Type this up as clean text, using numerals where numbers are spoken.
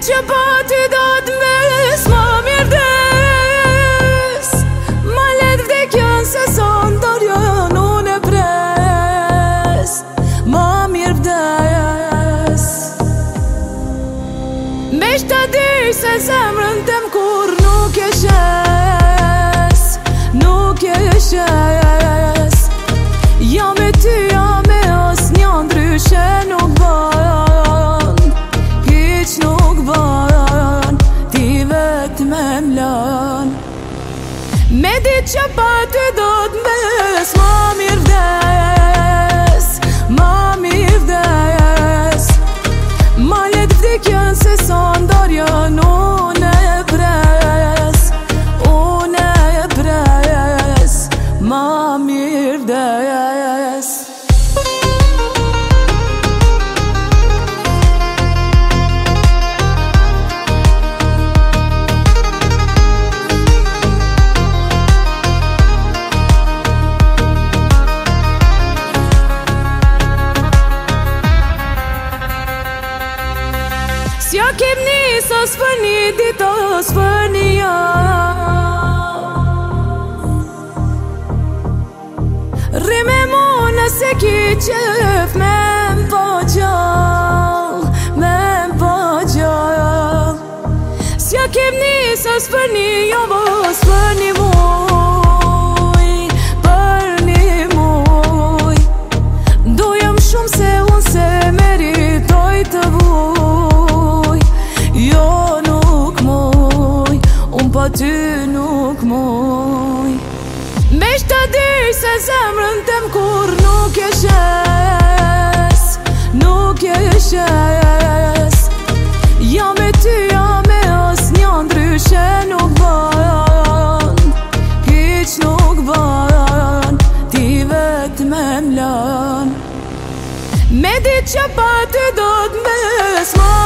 që pa ty do t'mbes ma mirë vdes. Ma let vdekjën se sa ndarjen unë e pres. Ma mirë vdes. Veç ta di se zemrën tem kur nuk e shes. Nuk e shes. Ja me ty, ja me asnjë ndryshe nuk ban. Hiq nuk ban. Ti vetë me m'lan. Me dit që pa ty do t'mbes ma mirë vdes. Ma mirë vdes. Ma let vdekjën se sa ndarjen unë e pres. Unë e pres. Ma mirë vdes. S'ja kem nis as për një dit as për një javë. Rri me mu nëse ki qef me m'po gjall. Me m'po gjall. S'ja kem nis as për një javë as për një muj. Për një muj. Dojem shumë se unë se meritoj të vuj. Jo nuk muj, unë pa ty nuk muj. Veç ta di se zemrën tem kur nuk e shes. Nuk e shes. Ja me ty, ja me asnjë ndryshe nuk ban. Hiq nuk ban. Ti vetë me m'lan. Me dit që pa ty do t'mbes ma